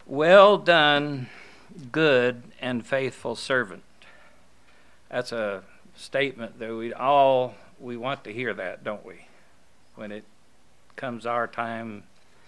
Well done, good and faithful servant. That's a statement that we want to hear that, don't we? When it comes our time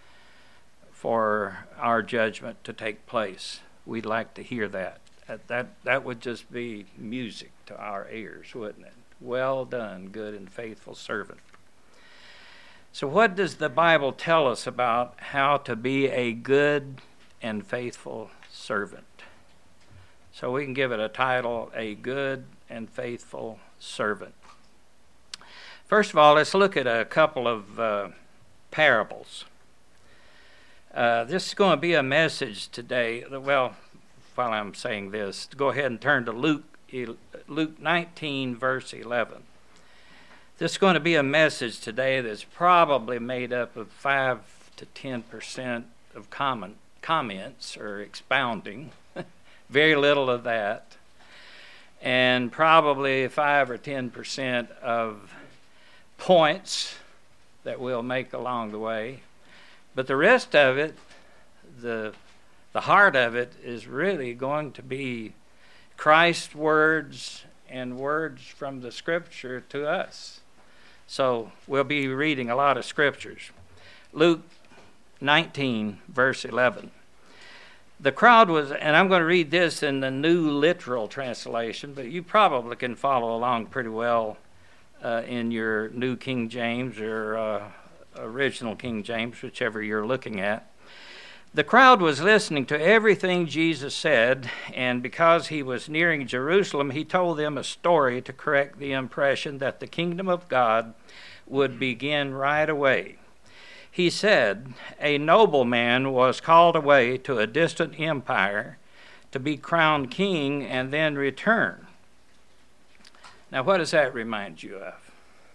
for our judgment to take place, we'd like to hear that. That would just be music to our ears, wouldn't it? Well done, good and faithful servant. So what does the Bible tell us about how to be a good and faithful servant? So we can give it a title, A Good and Faithful Servant. First of all, let's look at a couple of parables. This is going to be a message today. Well, while I'm saying this, go ahead and turn to Luke 19, verse 11. This is going to be a message today that's probably made up of 5 to 10% of comments or expounding, very little of that, and probably 5 or 10% of points that we'll make along the way. But the rest of it, the heart of it, is really going to be Christ's words and words from the Scripture to us. So we'll be reading a lot of scriptures. Luke 19, verse 11. The crowd was, and I'm going to read this in the New Literal Translation, but you probably can follow along pretty well in your New King James or Original King James, whichever you're looking at. The crowd was listening to everything Jesus said, and because he was nearing Jerusalem, he told them a story to correct the impression that the kingdom of God would begin right away. He said, a nobleman was called away to a distant empire to be crowned king and then return. Now, what does that remind you of?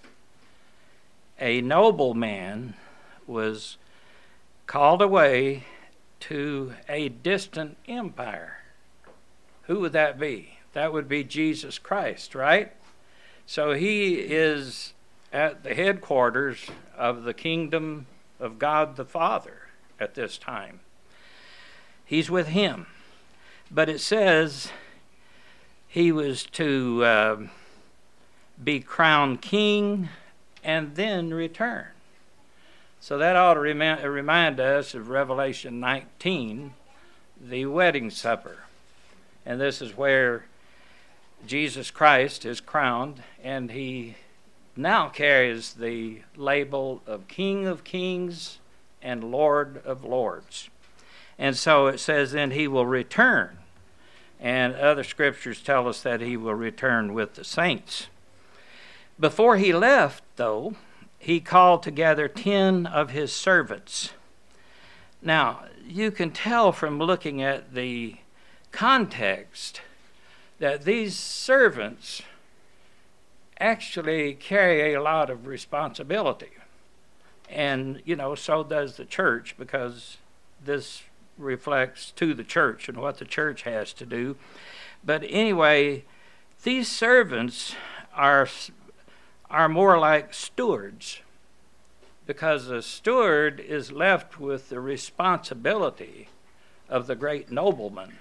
A nobleman was called away to a distant empire. Who would that be? That would be Jesus Christ, right? So he is at the headquarters of the kingdom of God the Father at this time. He's with him. But it says he was to be crowned king and then return. So that ought to remind us of Revelation 19, the wedding supper. And this is where Jesus Christ is crowned, and he now carries the label of King of Kings and Lord of Lords. And so it says then he will return. And other scriptures tell us that he will return with the saints. Before he left, though, he called together 10 of his servants. Now, you can tell from looking at the context that these servants actually carry a lot of responsibility. And, so does the church, because this reflects to the church and what the church has to do. But anyway, these servants are more like stewards, because a steward is left with the responsibility of the great nobleman,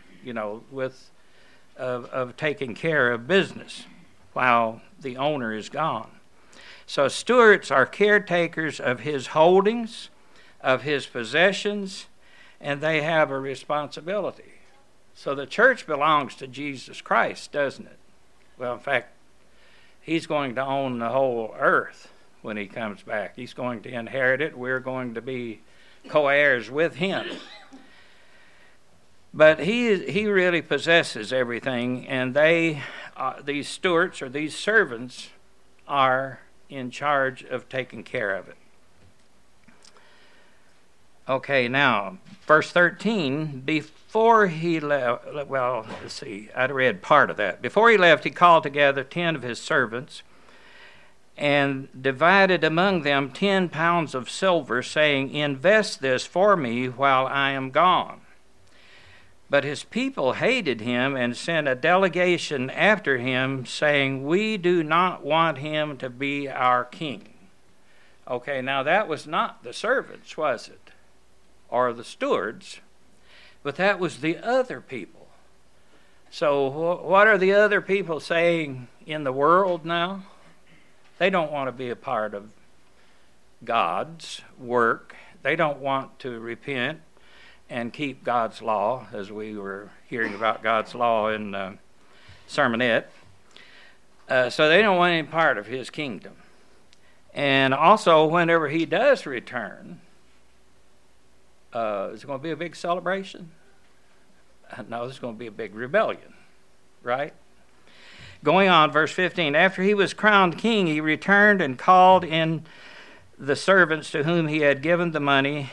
of taking care of business while the owner is gone. So stewards are caretakers of his holdings, of his possessions, and they have a responsibility. So the church belongs to Jesus Christ, doesn't it? Well, in fact, he's going to own the whole earth when he comes back. He's going to inherit it. We're going to be co-heirs with him. But he really possesses everything, and these stewards or these servants are in charge of taking care of it. Okay, now, verse 13, before he left, well, let's see, I read part of that. Before he left, he called together 10 of his servants and divided among them 10 pounds of silver, saying, invest this for me while I am gone. But his people hated him and sent a delegation after him, saying, we do not want him to be our king. Okay, now that was not the servants, was it? Or the stewards. But that was the other people. So what are the other people saying in the world now? They don't want to be a part of God's work. They don't want to repent and keep God's law, as we were hearing about God's law in sermonette. So they don't want any part of his kingdom. And also, whenever he does return, is it going to be a big celebration? No, there's going to be a big rebellion, right? Going on, verse 15. After he was crowned king, he returned and called in the servants to whom he had given the money.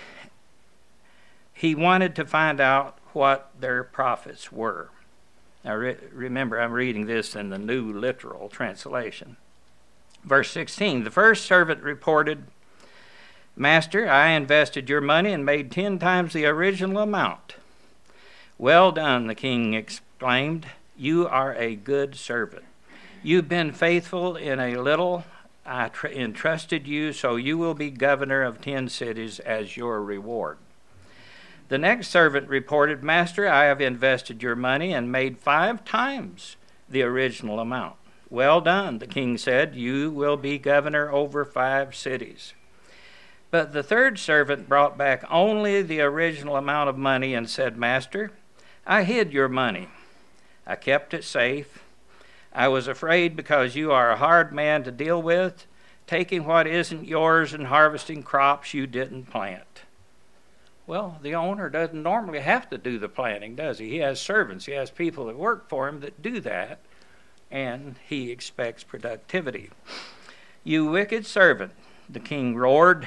He wanted to find out what their profits were. Now remember, I'm reading this in the New Literal Translation. Verse 16. The first servant reported, "Master, I invested your money and made 10 times the original amount." "Well done," the king exclaimed. "You are a good servant. You've been faithful in a little. I entrusted you, so you will be governor of 10 cities as your reward." The next servant reported, "Master, I have invested your money and made 5 times the original amount." "Well done," the king said. "You will be governor over 5 cities." But the third servant brought back only the original amount of money and said, "Master, I hid your money. I kept it safe. I was afraid because you are a hard man to deal with, taking what isn't yours and harvesting crops you didn't plant." Well, the owner doesn't normally have to do the planting, does he? He has servants. He has people that work for him that do that, and he expects productivity. "You wicked servant," the king roared.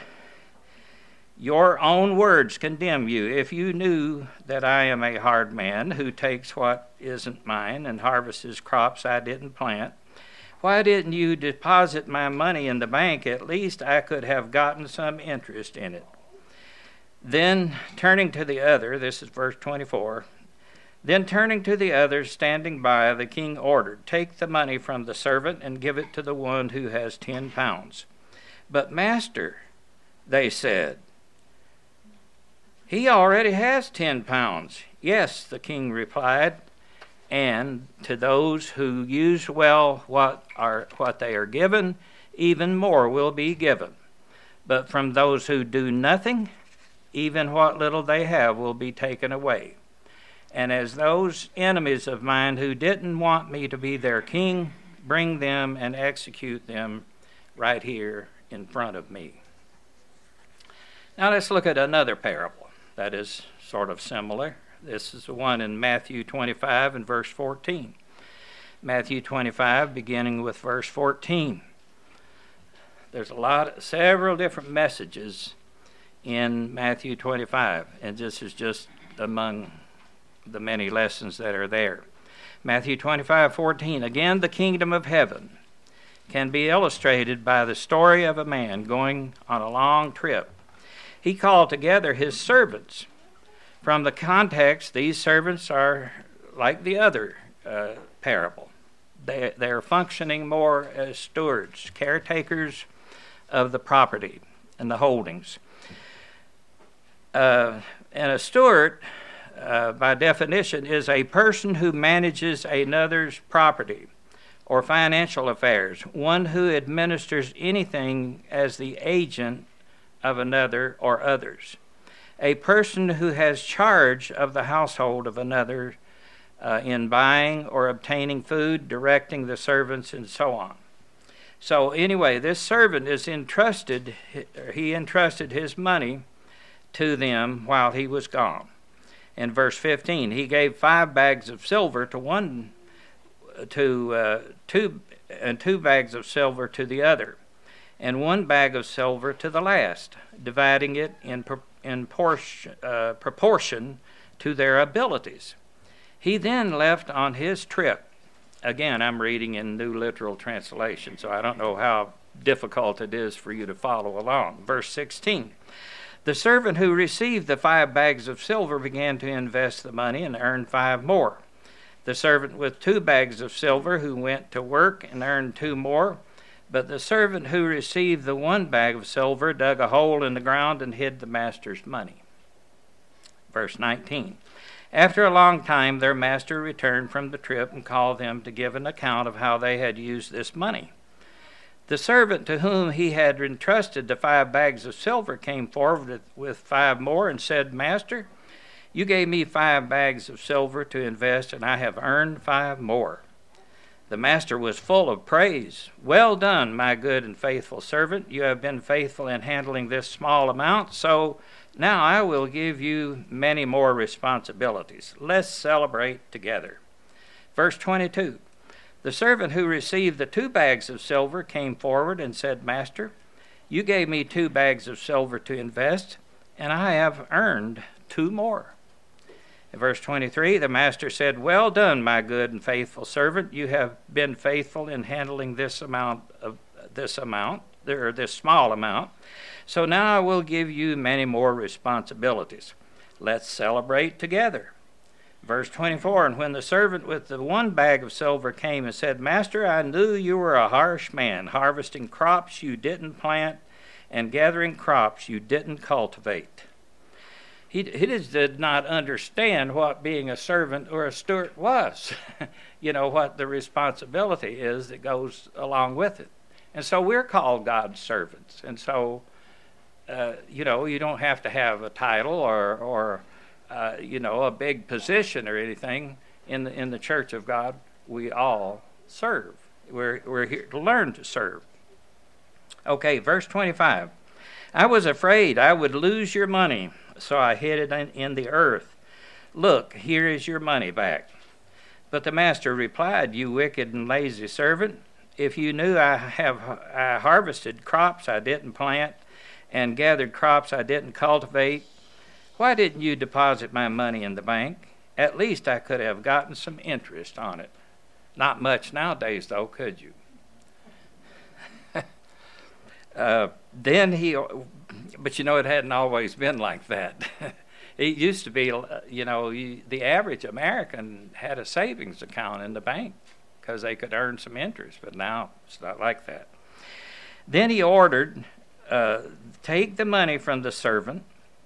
"Your own words condemn you. If you knew that I am a hard man who takes what isn't mine and harvests crops I didn't plant, why didn't you deposit my money in the bank? At least I could have gotten some interest in it." Then turning to the other, this is verse 24, then turning to the others standing by, the king ordered, "Take the money from the servant and give it to the one who has 10 pounds. "But master," they said, "he already has 10 pounds. "Yes," the king replied, "and to those who use well what they are given, even more will be given. But from those who do nothing, even what little they have will be taken away. And as those enemies of mine who didn't want me to be their king, bring them and execute them right here in front of me." Now let's look at another parable that is sort of similar. This is the one in Matthew 25 and verse 14. Matthew 25, beginning with verse 14. There's several different messages in Matthew 25, and this is just among the many lessons that are there. Matthew 25:14. Again, the kingdom of heaven can be illustrated by the story of a man going on a long trip. He called together his servants. From the context, these servants are like the other parable. They're functioning more as stewards, caretakers of the property and the holdings. And a steward, by definition, is a person who manages another's property or financial affairs, one who administers anything as the agent of another or others, a person who has charge of the household of another in buying or obtaining food, directing the servants, and so on. So anyway, this servant is entrusted his money to them while he was gone. In verse 15, he gave 5 bags of silver to two bags of silver to the other, and 1 bag of silver to the last, dividing it in proportion to their abilities. He then left on his trip. Again, I'm reading in New Literal Translation, so I don't know how difficult it is for you to follow along. Verse 16. The servant who received the 5 bags of silver began to invest the money and earned 5 more. The servant with 2 bags of silver who went to work and earned 2 more. But the servant who received the 1 bag of silver dug a hole in the ground and hid the master's money. Verse 19. After a long time, their master returned from the trip and called them to give an account of how they had used this money. The servant to whom he had entrusted the 5 bags of silver came forward with 5 more and said, Master, you gave me 5 bags of silver to invest, and I have earned 5 more. The master was full of praise. Well done, my good and faithful servant. You have been faithful in handling this small amount, so now I will give you many more responsibilities. Let's celebrate together. Verse 22. The servant who received the 2 bags of silver came forward and said, Master, you gave me 2 bags of silver to invest, and I have earned 2 more. In verse 23, the master said, Well done, my good and faithful servant. You have been faithful in handling this small amount. So now I will give you many more responsibilities. Let's celebrate together. Verse 24, and when the servant with the 1 bag of silver came and said, Master, I knew you were a harsh man, harvesting crops you didn't plant and gathering crops you didn't cultivate. He just did not understand what being a servant or a steward was. What the responsibility is that goes along with it. And so we're called God's servants. And so, you don't have to have a title or a big position or anything in the church of God. We all serve. We're here to learn to serve. Okay, verse 25. I was afraid I would lose your money, so I hid it in the earth. Look, here is your money back. But the master replied, You wicked and lazy servant, if you knew I harvested crops I didn't plant and gathered crops I didn't cultivate, why didn't you deposit my money in the bank? At least I could have gotten some interest on it. Not much nowadays, though, could you? But it hadn't always been like that. It used to be, the average American had a savings account in the bank because they could earn some interest, but now it's not like that. Then he ordered, take the money from the servant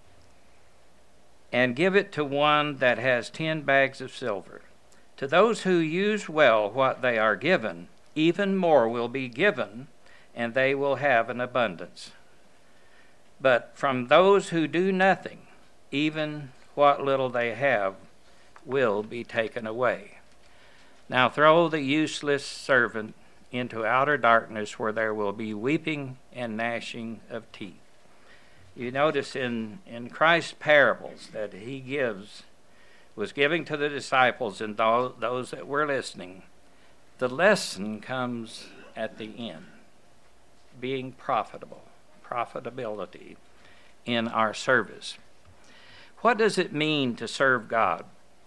and give it to one that has 10 bags of silver. To those who use well what they are given, even more will be given, and they will have an abundance. But from those who do nothing, even what little they have will be taken away. Now throw the useless servant into outer darkness, where there will be weeping and gnashing of teeth. You notice in Christ's parables that he was giving to the disciples and those that were listening, the lesson comes at the end. Being profitability in our service. What does it mean to serve God?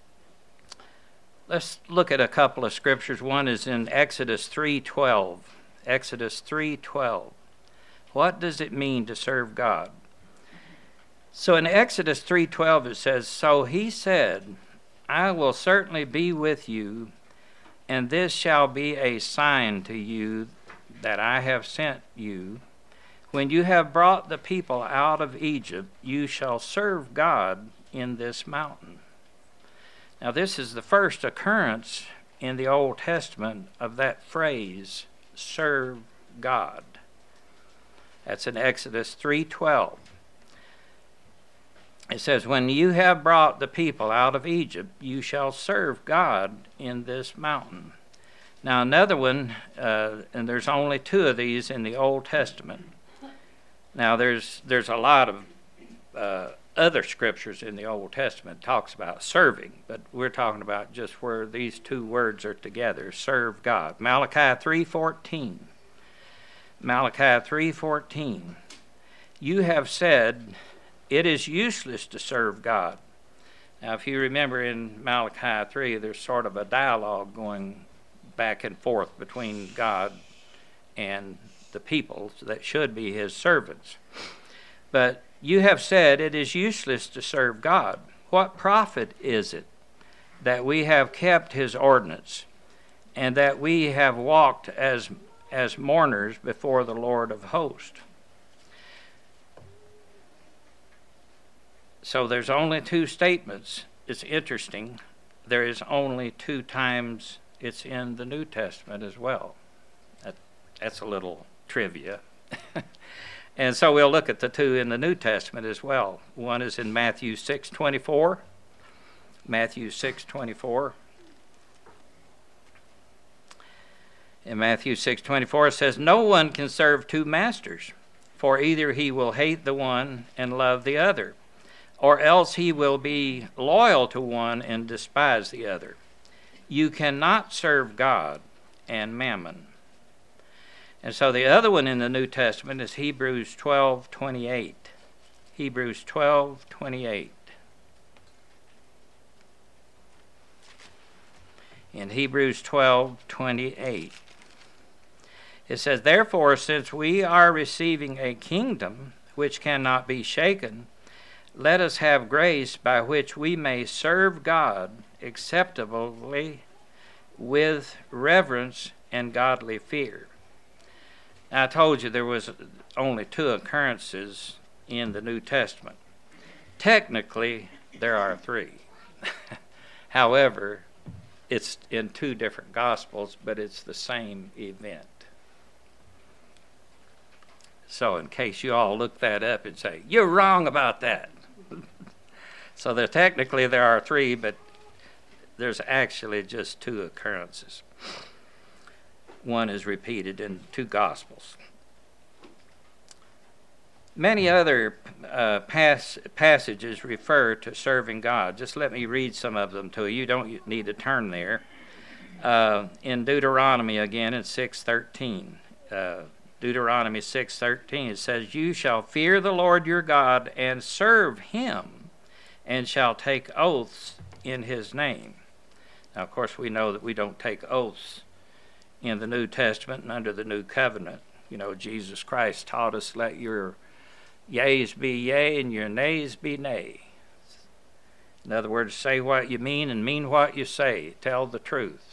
Let's look at a couple of scriptures. One is in Exodus 3:12. Exodus 3:12. What does it mean to serve God? So in Exodus 3:12 it says, So he said, I will certainly be with you, and this shall be a sign to you that I have sent you. When you have brought the people out of Egypt, you shall serve God in this mountain. Now this is the first occurrence in the Old Testament of that phrase, serve God. That's in Exodus 3:12. It says, when you have brought the people out of Egypt, you shall serve God in this mountain. Now another one, and there's only 2 of these in the Old Testament. Now there's a lot of other scriptures in the Old Testament talks about serving, but we're talking about just where these 2 words are together, serve God. Malachi 3:14. Malachi 3:14. You have said, it is useless to serve God. Now if you remember in Malachi 3, there's sort of a dialogue going back and forth between God and the people that should be his servants. But you have said it is useless to serve God. What profit is it that we have kept his ordinance, and that we have walked as mourners before the Lord of hosts? So there's only 2 statements. it's interesting. There is only 2 times it's in the New Testament as well. That's a little trivia. And so we'll look at the 2 in the New Testament as well. One is in Matthew 6:24. Matthew 6:24. In Matthew 6:24 it says, "No one can serve 2 masters, for either he will hate the one and love the other, or else he will be loyal to one and despise the other. You cannot serve God and mammon." And so the other one in the New Testament is Hebrews 12:28. Hebrews 12:28. In Hebrews 12:28, it says, "Therefore, since we are receiving a kingdom which cannot be shaken, let us have grace by which we may serve God acceptably with reverence and godly fear." Now, I told you there was only 2 occurrences in the New Testament. Technically, there are 3. However, it's in 2 different Gospels, but it's the same event. So in case you all look that up and say, "You're wrong about that." So technically there are 3, but there's actually just 2 occurrences. One is repeated in 2 Gospels. Many other passages refer to serving God. Just let me read some of them to you. You don't need to turn there. In Deuteronomy again in 6:13. Deuteronomy 6:13, it says, "You shall fear the Lord your God and serve him, and shall take oaths in his name." Now, of course, we know that we don't take oaths in the New Testament and under the New Covenant. You know, Jesus Christ taught us, "Let your yeas be yea and your nays be nay." In other words, say what you mean and mean what you say. Tell the truth.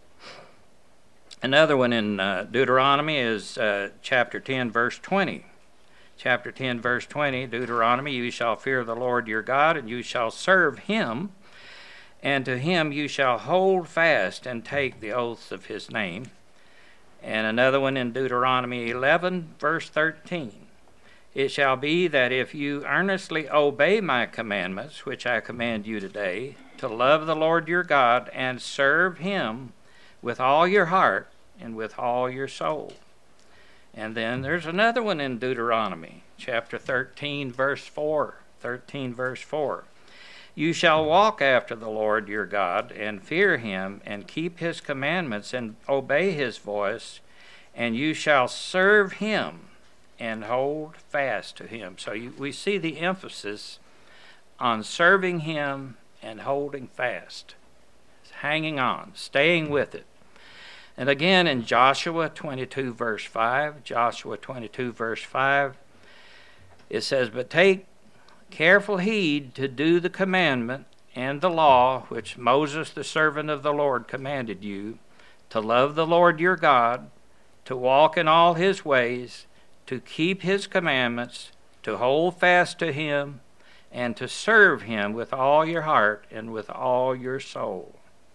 Another one in Deuteronomy is chapter 10, verse 20. Chapter 10, verse 20, Deuteronomy, "You shall fear the Lord your God, and you shall serve him, and to him you shall hold fast and take the oaths of his name." And another one in Deuteronomy 11, verse 13. "It shall be that if you earnestly obey my commandments, which I command you today, to love the Lord your God and serve him with all your heart and with all your soul." And then there's another one in Deuteronomy, chapter 13, verse 4. 13, verse 4. "You shall walk after the Lord your God and fear him and keep his commandments and obey his voice, and you shall serve him and hold fast to him." So we see the emphasis on serving him and holding fast, hanging on, staying with it. And again in Joshua 22, verse 5, Joshua 22, verse 5, it says, "But take careful heed to do the commandment and the law which Moses the servant of the Lord commanded you, to love the Lord your God, to walk in all his ways, to keep his commandments, to hold fast to him, and to serve him with all your heart and with all your soul."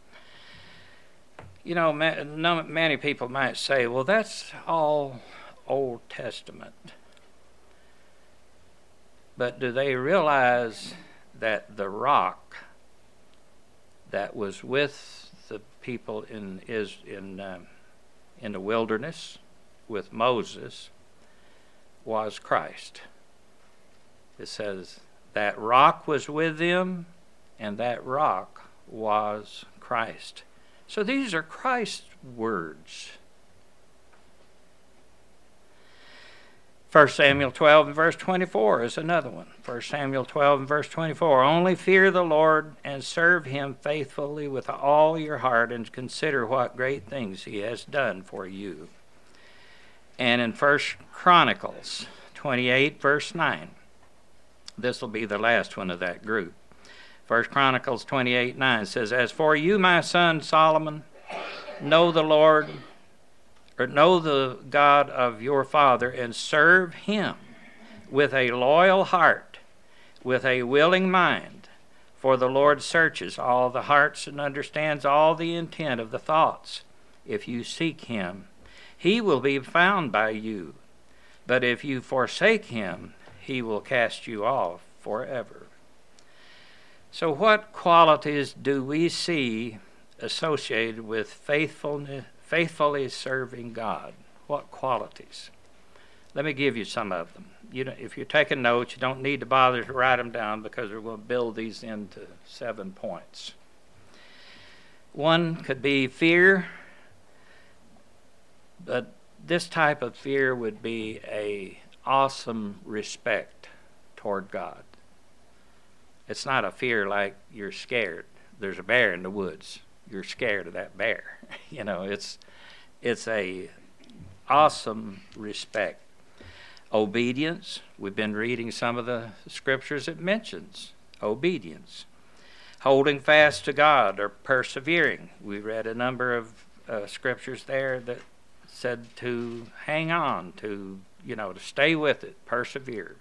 You know, many people might say, "Well, that's all Old Testament." But do they realize that the rock that was with the people in the wilderness with Moses was Christ? It says that rock was with them, and that rock was Christ. So these are Christ's words. 1 Samuel 12 and verse 24 is another one. 1 Samuel 12 and verse 24. "Only fear the Lord and serve him faithfully with all your heart, and consider what great things he has done for you." And in 1 Chronicles 28 verse 9. This will be the last one of that group. 1 Chronicles 28:9 says, "As for you, my son Solomon, know the Lord, or know the God of your father, and serve him with a loyal heart, with a willing mind. For the Lord searches all the hearts and understands all the intent of the thoughts. If you seek him, he will be found by you. But if you forsake him, he will cast you off forever. So what qualities do we see associated with faithfully serving God? What qualities? Let me give you some of them. If you're taking notes, you don't need to bother to write them down because we're going to build these into 7 points. One could be fear, but this type of fear would be an awesome respect toward God. It's not a fear like you're scared. There's a bear in the woods. You're scared of that bear. It's a awesome respect. Obedience. We've been reading some of the scriptures it mentions obedience. Holding fast to God or persevering. We read a number of scriptures there that said to hang on, to stay with it, persevere.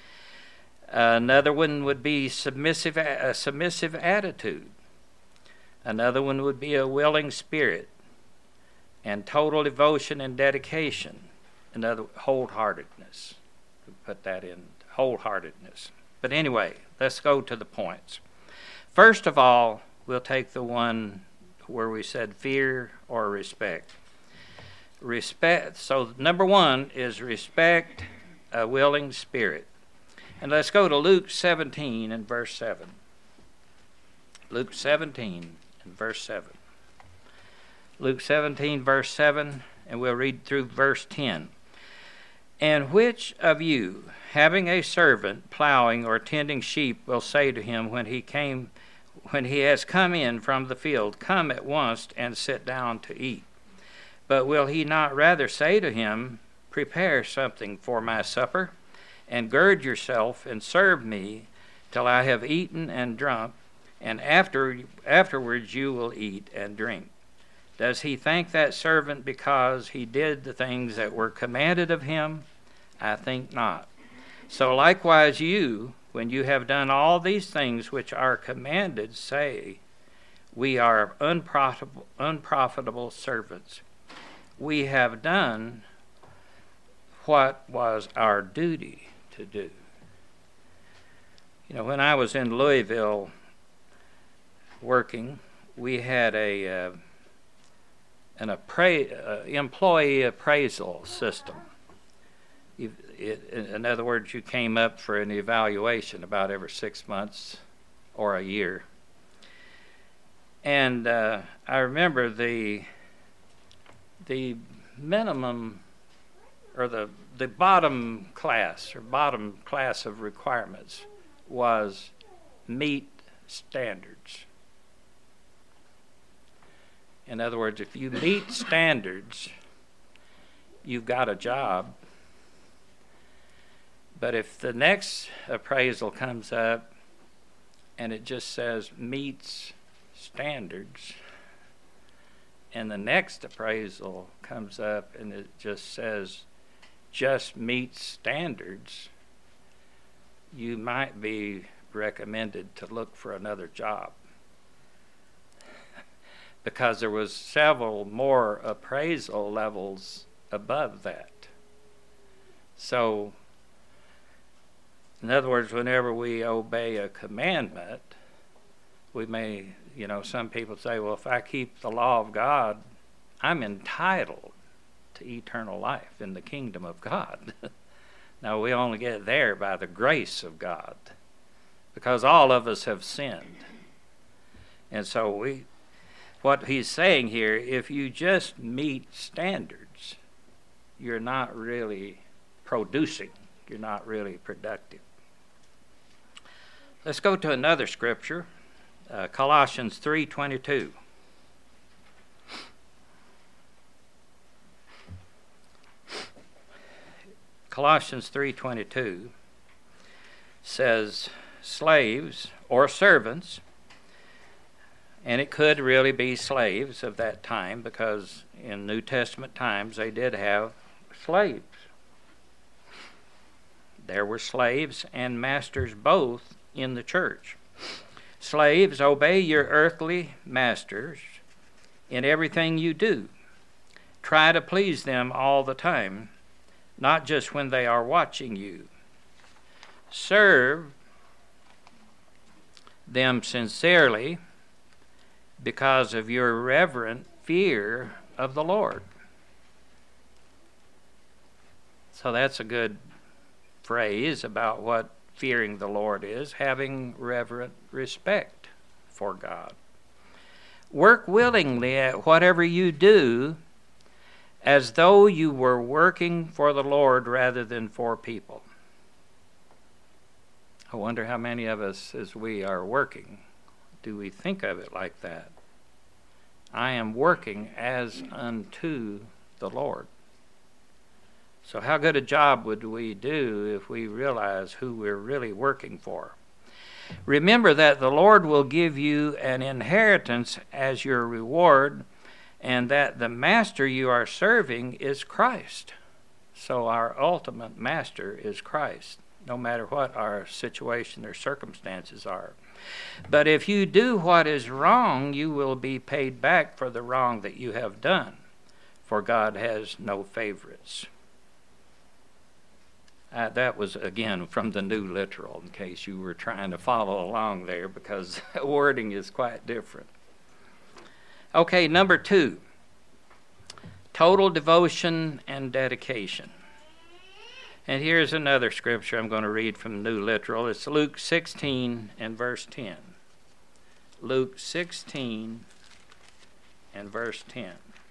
Another one would be a submissive attitude. Another one would be a willing spirit and total devotion and dedication. Another, wholeheartedness. We put that in, wholeheartedness. But anyway, let's go to the points. First of all, we'll take the one where we said fear or respect. Respect. So number one is respect, a willing spirit. And let's go to Luke 17 and verse 7. Luke 17 and verse 7. Luke 17 verse 7, and we'll read through verse 10. And which of you, having a servant plowing or tending sheep, will say to him when he has come in from the field, come at once and sit down to eat? But will he not rather say to him, prepare something for my supper, and gird yourself and serve me till I have eaten and drunk, and afterwards you will eat and drink? Does he thank that servant because he did the things that were commanded of him? I think not. So likewise you, when you have done all these things which are commanded, say, we are unprofitable servants. We have done what was our duty to do. When I was in Louisville working, we had an employee appraisal system. In other words, you came up for an evaluation about every 6 months or a year. And I remember the minimum or the bottom class of requirements was meet standards. In other words, if you meet standards, you've got a job. But if the next appraisal comes up and it just says meets standards, and the next appraisal comes up and it just says just meets standards, you might be recommended to look for another job. Because there was several more appraisal levels above that. So, in other words, whenever we obey a commandment, we may, some people say, well, if I keep the law of God, I'm entitled to eternal life in the kingdom of God. Now, we only get there by the grace of God, because all of us have sinned. And so what he's saying here, if you just meet standards, you're not really producing. You're not really productive. Let's go to another scripture, Colossians 3:22. Colossians 3:22 says, slaves or servants, and it could really be slaves of that time, because in New Testament times they did have slaves. There were slaves and masters both in the church. Slaves, obey your earthly masters in everything you do. Try to please them all the time, not just when they are watching you. Serve them sincerely because of your reverent fear of the Lord. So that's a good phrase about what fearing the Lord is, having reverent respect for God. Work willingly at whatever you do as though you were working for the Lord rather than for people. I wonder how many of us, as we are working, do we think of it like that? I am working as unto the Lord. So how good a job would we do if we realize who we're really working for? Remember that the Lord will give you an inheritance as your reward, and that the master you are serving is Christ. So our ultimate master is Christ, no matter what our situation or circumstances are. But if you do what is wrong, you will be paid back for the wrong that you have done, for God has no favorites. That was, again, from the New Literal, in case you were trying to follow along there, because wording is quite different. Okay, number 2, total devotion and dedication. And here's another scripture I'm going to read from the New Literal. It's Luke 16 and verse 10. Luke 16 and verse 10.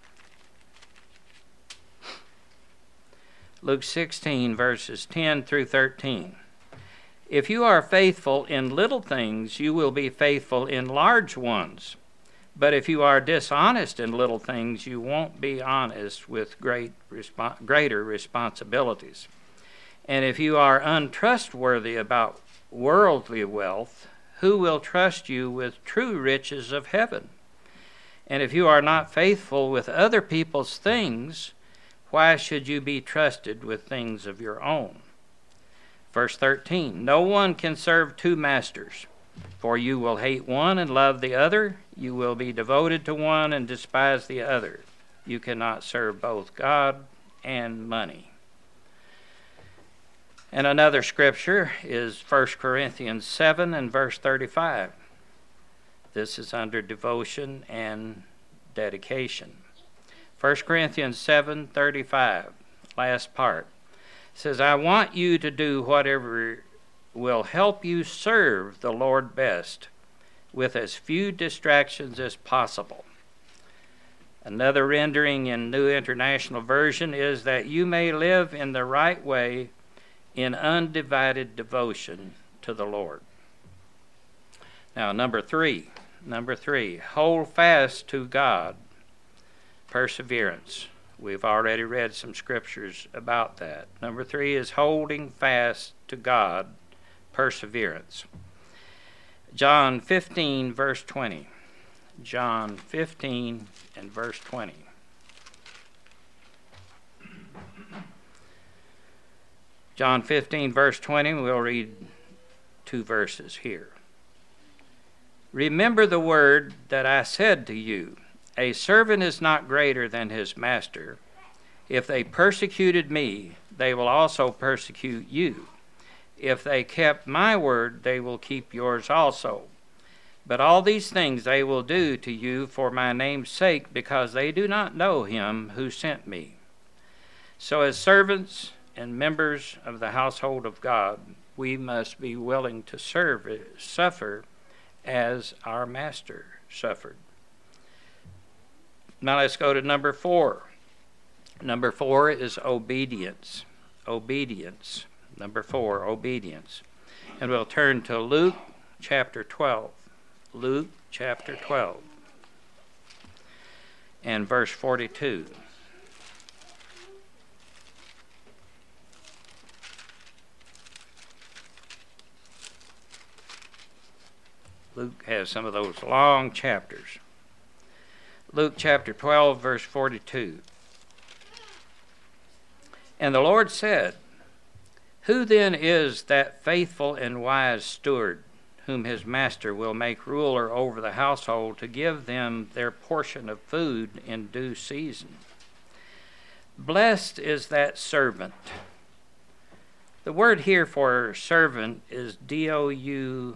Luke 16, verses 10 through 13. If you are faithful in little things, you will be faithful in large ones. But if you are dishonest in little things, you won't be honest with greater responsibilities. And if you are untrustworthy about worldly wealth, who will trust you with true riches of heaven? And if you are not faithful with other people's things, why should you be trusted with things of your own? Verse 13, no one can serve two masters, for you will hate one and love the other. You will be devoted to one and despise the other. You cannot serve both God and money. And another scripture is 1 Corinthians 7 and verse 35. This is under devotion and dedication. 1 Corinthians 7:35, last part, says, I want you to do whatever will help you serve the Lord best with as few distractions as possible. Another rendering in New International Version is that you may live in the right way in undivided devotion to the Lord. Now, number three, hold fast to God. Perseverance. We've already read some scriptures about that. Number 3 is holding fast to God. Perseverance. John 15, verse 20. John 15 and verse 20. John 15, verse 20, we'll read 2 verses here. Remember the word that I said to you, a servant is not greater than his master. If they persecuted me, they will also persecute you. If they kept my word, they will keep yours also. But all these things they will do to you for my name's sake, because they do not know him who sent me. So as servants and members of the household of God, we must be willing to suffer as our master suffered. Now let's go to number 4. Number 4 is obedience. Obedience. Number 4, obedience. And we'll turn to Luke chapter 12. Luke chapter 12 and verse 42. Luke has some of those long chapters. Luke chapter 12, verse 42. And the Lord said, who then is that faithful and wise steward, whom his master will make ruler over the household, to give them their portion of food in due season. Blessed is that servant. The word here for servant is doulos.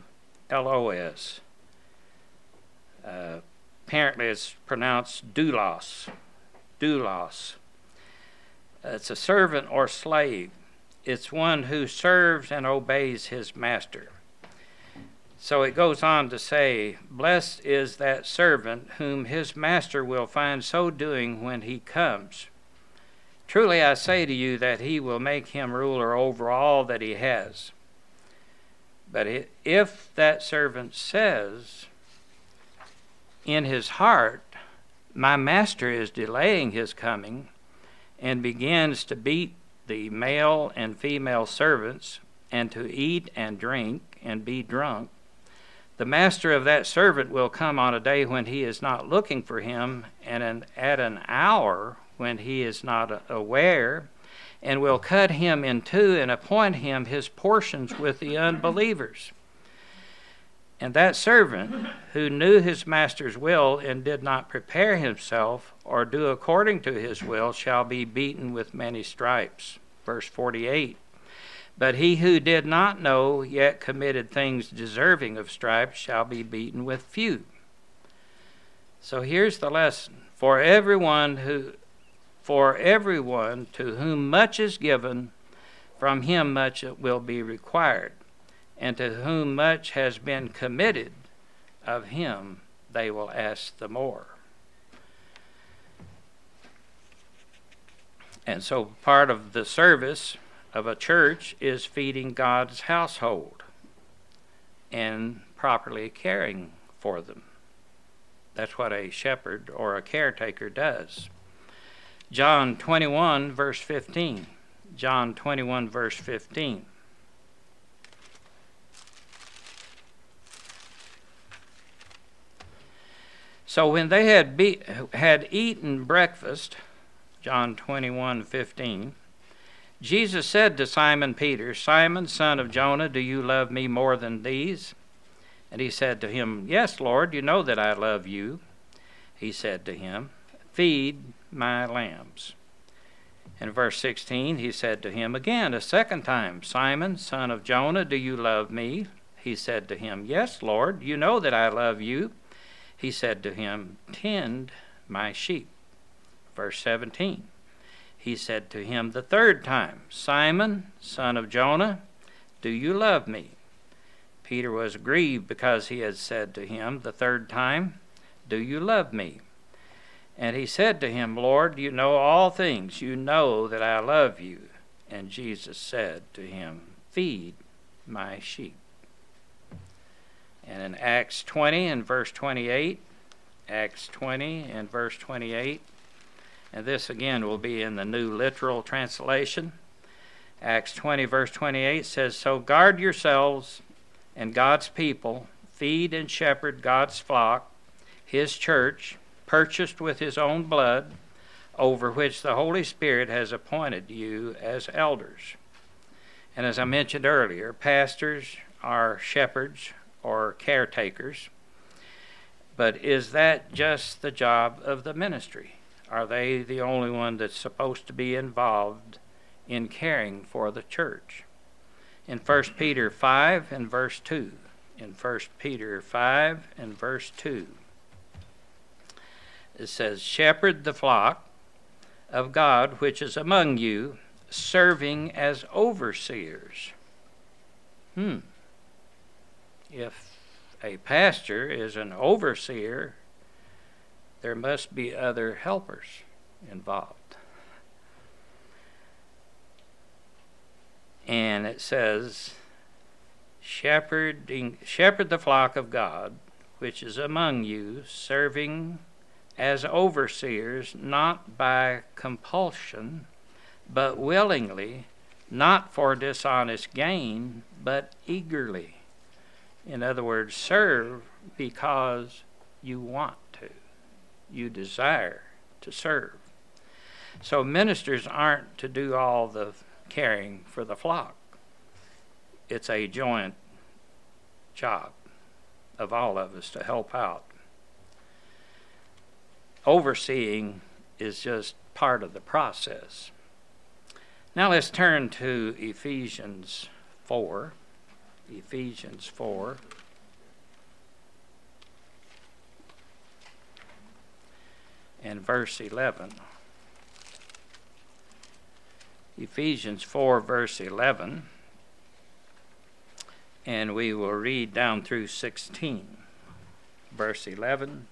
Apparently it's pronounced doulos. Doulos. It's a servant or slave. It's one who serves and obeys his master. So it goes on to say, blessed is that servant whom his master will find so doing when he comes. Truly I say to you that he will make him ruler over all that he has. But if that servant says in his heart, my master is delaying his coming, and begins to beat the male and female servants, and to eat and drink and be drunk, the master of that servant will come on a day when he is not looking for him, and at an hour when he is not aware, and will cut him in two and appoint him his portions with the unbelievers. And that servant who knew his master's will and did not prepare himself or do according to his will shall be beaten with many stripes. Verse 48. But he who did not know yet committed things deserving of stripes shall be beaten with few. So here's the lesson. For everyone to whom much is given, from him much will be required. And to whom much has been committed, of him they will ask the more. And so part of the service of a church is feeding God's household and properly caring for them. That's what a shepherd or a caretaker does. John 21, verse 15. John 21, verse 15. So when they had eaten breakfast, John 21:15, Jesus said to Simon Peter, Simon, son of Jonah, do you love me more than these? And he said to him, Yes, Lord, you know that I love you. He said to him, Feed my lambs. In verse 16, he said to him again a second time, Simon, son of Jonah, do you love me? He said to him, Yes, Lord, you know that I love you. He said to him, Tend my sheep. Verse 17, he said to him the third time, Simon, son of Jonah, do you love me? Peter was grieved because he had said to him the third time, Do you love me? And he said to him, Lord, you know all things. You know that I love you. And Jesus said to him, Feed my sheep. And in Acts 20 and verse 28, Acts 20 and verse 28, and this again will be in the New Literal Translation. Acts 20 verse 28 says, So guard yourselves and God's people, feed and shepherd God's flock, his church, purchased with his own blood, over which the Holy Spirit has appointed you as elders. And as I mentioned earlier, pastors are shepherds or caretakers. But is that just the job of the ministry? Are they the only one that's supposed to be involved in caring for the church? In 1 Peter 5 and verse 2, in 1 Peter 5 and verse 2, it says, Shepherd the flock of God which is among you, serving as overseers. If a pastor is an overseer, there must be other helpers involved. And it says, shepherd the flock of God, which is among you, serving as overseers, not by compulsion, but willingly, not for dishonest gain, but eagerly. In other words, serve because you want to. You desire to serve. So ministers aren't to do all the caring for the flock. It's a joint job. of all of us to help out. Overseeing is just part of the process. Now let's turn to Ephesians 4. Ephesians 4. And verse 11. Ephesians 4, verse 11. And we will read down through 16. Verse 11.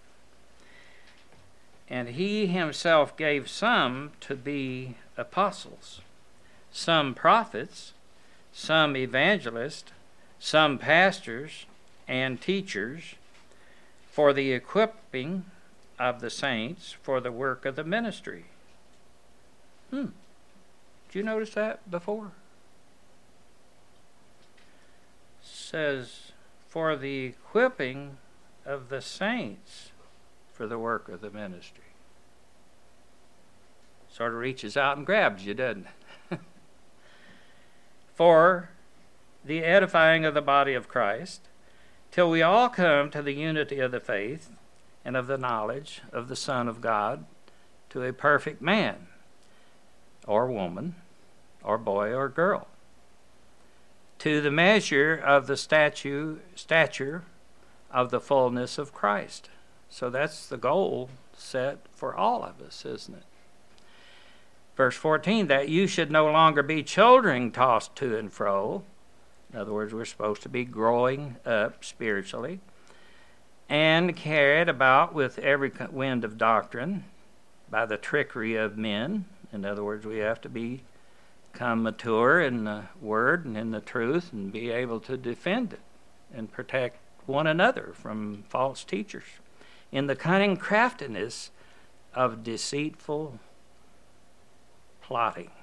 And he himself gave some to be apostles, some prophets, some evangelists, some pastors and teachers, for the equipping of the saints for the work of the ministry. Did you notice that before? It says, for the equipping of the saints for the work of the ministry. Sort of reaches out and grabs you, doesn't it? For the edifying of the body of Christ, till we all come to the unity of the faith and of the knowledge of the Son of God, to a perfect man, or woman, or boy, or girl, to the measure of the stature of the fullness of Christ. So that's the goal set for all of us, isn't it? Verse 14, that you should no longer be children tossed to and fro. In other words, we're supposed to be growing up spiritually and carried about with every wind of doctrine by the trickery of men. In other words, we have to become mature in the word and in the truth and be able to defend it and protect one another from false teachers, in the cunning craftiness of deceitful plotting.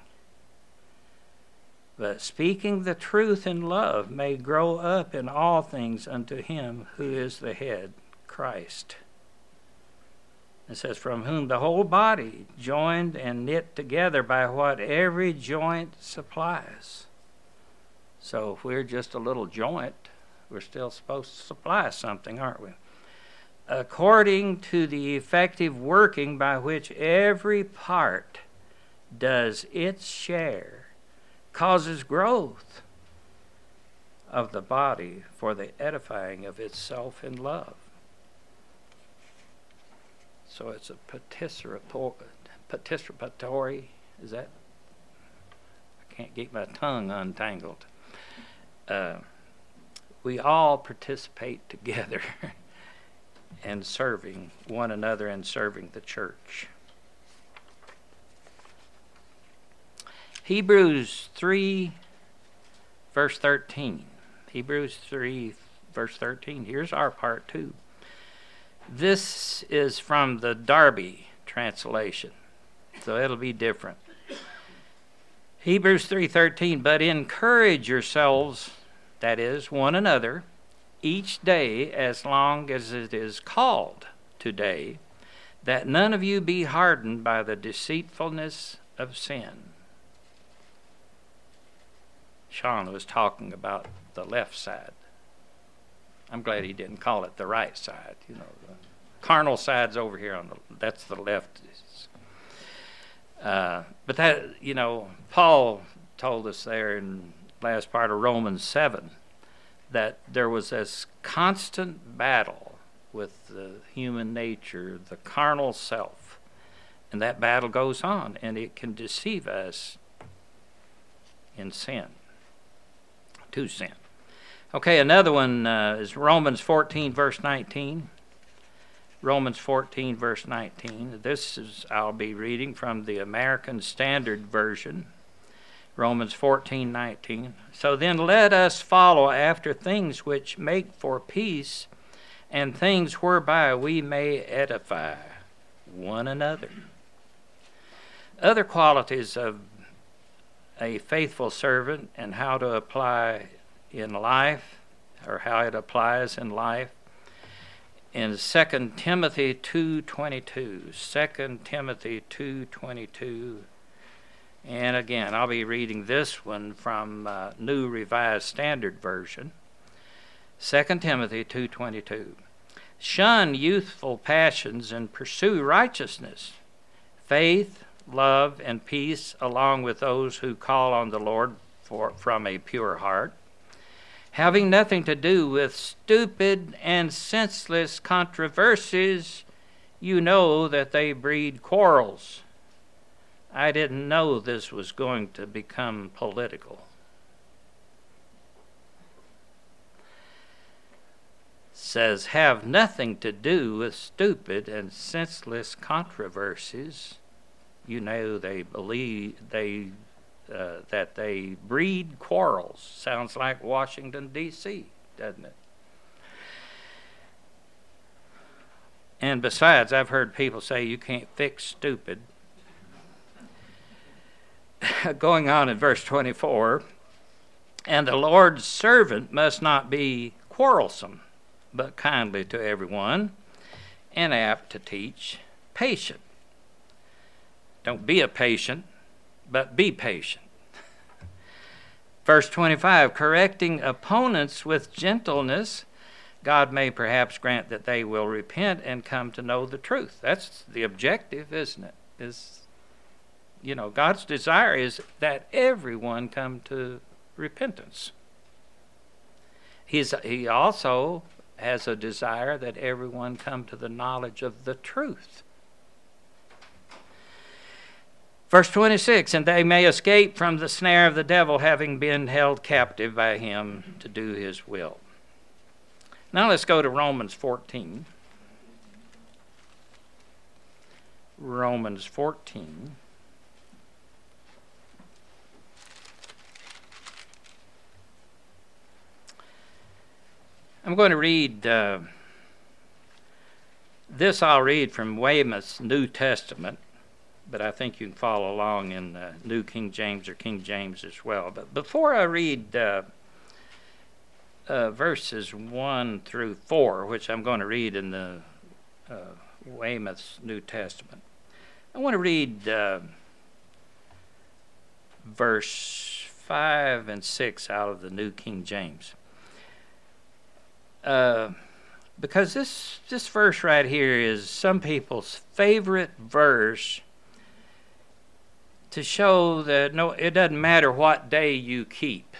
But speaking the truth in love may grow up in all things unto him who is the head, Christ. It says, from whom the whole body, joined and knit together by what every joint supplies. So if we're just a little joint, we're still supposed to supply something, aren't we? According to the effective working by which every part does its share, causes growth of the body for the edifying of itself in love. So it's a participatory, is that? I can't get my tongue untangled. We all participate together in serving one another and serving the church. Hebrews 3, verse 13. Hebrews 3, verse 13. Here's our part 2. This is from the Darby translation, so it'll be different. Hebrews 3:13, but encourage yourselves, that is, one another, each day as long as it is called today, that none of you be hardened by the deceitfulness of sin. Sean was talking about the left side. I'm glad he didn't call it the right side. You know, the carnal side's over here on that's the left. But that, you know, Paul told us there in last part of Romans 7 that there was this constant battle with the human nature, the carnal self. And that battle goes on, and it can deceive us in sin, to sin. Okay, another one is Romans 14, verse 19. Romans 14, verse 19. This is, I'll be reading from the American Standard Version. Romans 14, 19. So then let us follow after things which make for peace, and things whereby we may edify one another. Other qualities of a faithful servant and how to apply in life, or how it applies in life, in 2 Timothy 2:22. 2 Timothy 2:22. And again, I'll be reading this one from New Revised Standard Version. 2 Timothy 2:22. Shun youthful passions and pursue righteousness, faith, love, and peace, along with those who call on the Lord from a pure heart, having nothing to do with stupid and senseless controversies. You know that they breed quarrels. I didn't know this was going to become political. Says, have nothing to do with stupid and senseless controversies. You know they believe that they breed quarrels. Sounds like Washington, D.C., doesn't it? And besides, I've heard people say you can't fix stupid. Going on in verse 24, and the Lord's servant must not be quarrelsome, but kindly to everyone, and apt to teach, patient. Don't be a patient, but be patient. Verse 25, correcting opponents with gentleness, God may perhaps grant that they will repent and come to know the truth. That's the objective, isn't it? God's desire is that everyone come to repentance. He also has a desire that everyone come to the knowledge of the truth. Verse 26, and they may escape from the snare of the devil, having been held captive by him to do his will. Now let's go to Romans 14. Romans 14. I'm going to read this. I'll read from Weymouth's New Testament, but I think you can follow along in the New King James or King James as well. But before I read verses 1 through 4, which I'm going to read in the Weymouth's New Testament, I want to read verse 5 and 6 out of the New King James. Because this verse right here is some people's favorite verse to show that it doesn't matter what day you keep,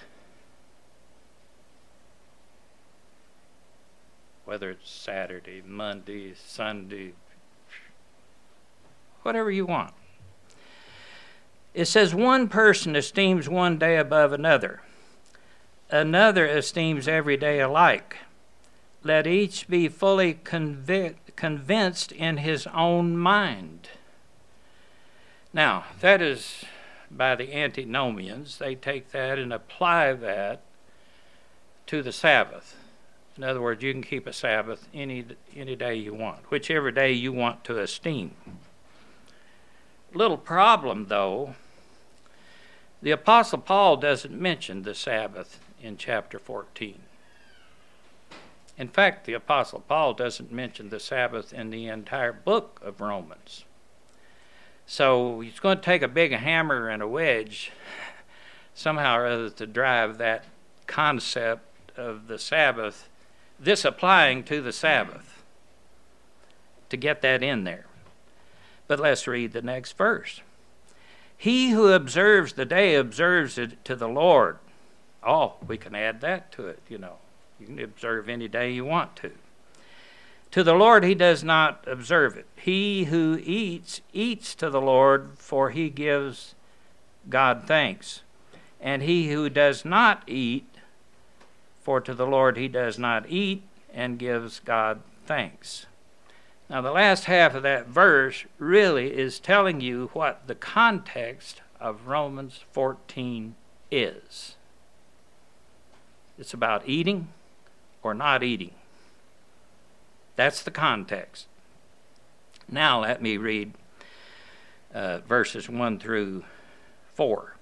whether it's Saturday, Monday, Sunday, whatever you want. It says one person esteems one day above another. Another esteems every day alike. Let each be fully convinced in his own mind. Now, that is by the antinomians. They take that and apply that to the Sabbath. In other words, you can keep a Sabbath any day you want, whichever day you want to esteem. Little problem, though. The Apostle Paul doesn't mention the Sabbath in chapter 14. In fact, the Apostle Paul doesn't mention the Sabbath in the entire book of Romans. So it's going to take a big hammer and a wedge somehow or other to drive that concept of the Sabbath, this applying to the Sabbath, to get that in there. But let's read the next verse. He who observes the day observes it to the Lord. Oh, we can add that to it, You can observe any day you want to. To the Lord he does not observe it. He who eats to the Lord, for he gives God thanks. And he who does not eat, for to the Lord he does not eat, and gives God thanks. Now the last half of that verse really is telling you what the context of Romans 14 is. It's about eating or not eating. That's the context. Now let me read verses 1 through 4.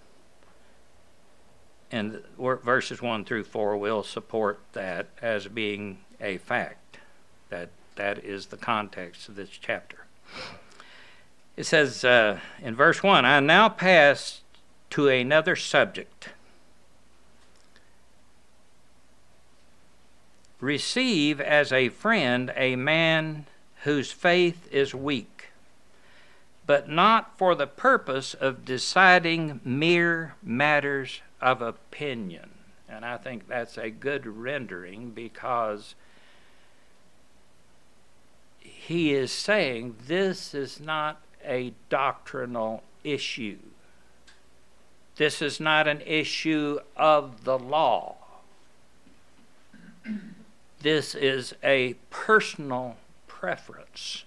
And verses 1 through 4 will support that as being a fact. That is the context of this chapter. It says in verse 1, I now pass to another subject. receive as a friend a man whose faith is weak, but not for the purpose of deciding mere matters of opinion. And I think that's a good rendering, because he is saying this is not a doctrinal issue. This is not an issue of the law. This is a personal preference.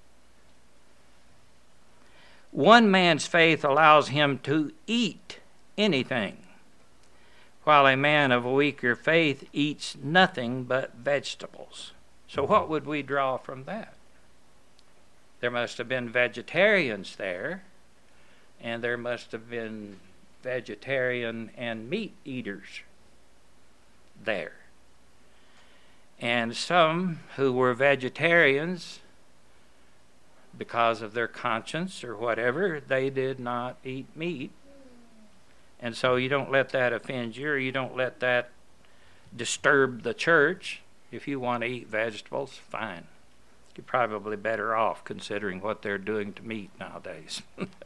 One man's faith allows him to eat anything, while a man of a weaker faith eats nothing but vegetables. So what would we draw from that? There must have been vegetarians there, and there must have been vegetarian and meat eaters there. And some who were vegetarians, because of their conscience or whatever, they did not eat meat. And so you don't let that offend you, or you don't let that disturb the church. If you want to eat vegetables, fine. You're probably better off, considering what they're doing to meat nowadays.